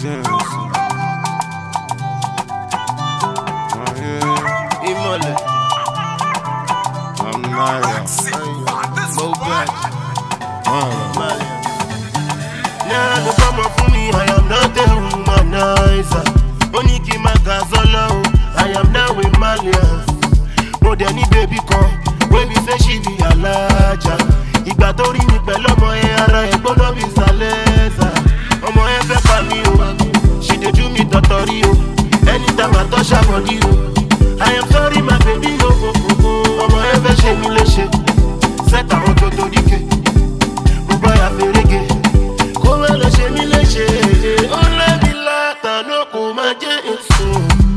Imole. I'm not Now the come for me, I am not a womanizer. Oniki Magazolo, I am now with Malians. More than any baby call, when we say she be a larger. Ìgbà tó rí mi pẹ̀lú ọmọ ẹ ara ẹ̀ gbọ́dọ̀ bí Saleza. Ọmọ ẹ fẹ́ pa mí o, she dey do me tọ̀tọ̀rí o. Anytime I touch her body o, I am sorry my baby o. Ọmọ ẹ fẹ́ ṣe mí léṣe, set àwọn tó torí ké. Mo bá ya fèrègé, kó má lọ ṣe mí léṣe. Ó lẹ́bi látàná kò má jẹ́ èso.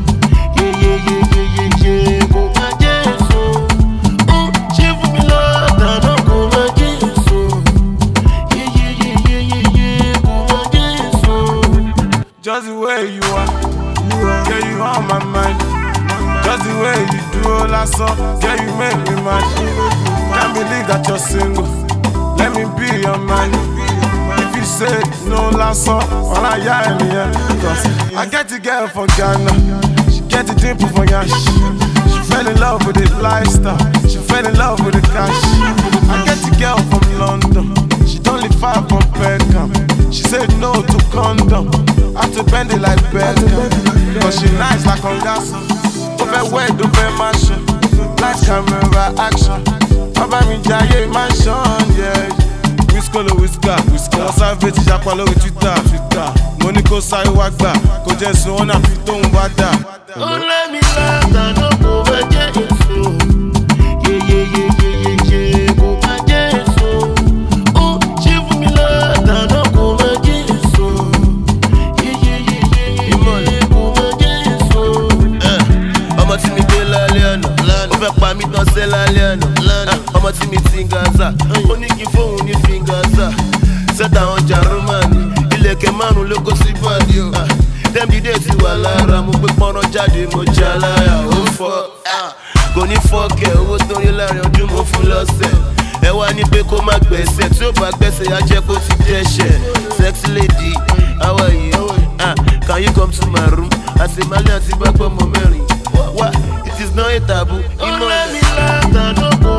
Yeyeyeyeyeye kò má jẹ́ èso. Ṣé fún mi látàná kò má jẹ́ èso. Yeyeyeyeyeye kò má jẹ́ èso. just the way you are, yeah, you on my mind. Just the way you do all that song, yeah, you make me mad. Can't believe that you're single. Let me be your man. If you say no last song, well, I cause I get the girl from Ghana, she get the dimple from Yash. She fell in love with the lifestyle, she fell in love with the cash. I get the girl from London, she don't live far from Peckham. She said no to condom, I had to bend it like Beckham. Cause she nice like Ongasso, over where do be mansion, lights, camera, action. Baba mi jaye mansion, yeah. Whiskolo whisker, wọ́n savage japa lórí Twitter. Mo ní kó sáré wá gbà, kó jẹ́ sun ọ́nà fi tóun bá dà. Ó lẹ́mi látàná kò má jẹ́ èso. Yeyeyeyeyeye kò má jẹ́ èso. Ó ṣe fún mi látàná kò má jẹ́ èso. Yeyeyeyeyeye kò má jẹ́ èso. Ọmọ tí mi dé lálẹ́ àná, ó fẹ́ pa mí tán sẹ́ lálẹ́ àná. Ọmọ tí mi ti ń Gaza, ó ní kí fóun ní fi ń Gaza. Sẹ́tà àwọn Jarumani, ilẹ̀kẹ̀ márùn-ún ló kó sí bọ́ọ̀dì o. Dẹ́mbídé ti wà lára, mo gbé pọ́nrán jáde, mo já láyà, ó fọ́. Kò ní fọ́ọ̀kẹ́, owó tó rí láàrin ọdún mo fún lọ́sẹ̀. Ẹ wá ní pé kó má gbẹ̀sẹ̀, tí ó bá gbẹ̀sẹ̀ á jẹ́ kó ti dẹ́ṣẹ̀. Sexy lady, how are you? Can you come to my room? Àṣemálẹ̀ àti gbàgbọ́ mọ mẹ́rin. Wá, it is not a taboo. Ó lẹ́mi látàná kò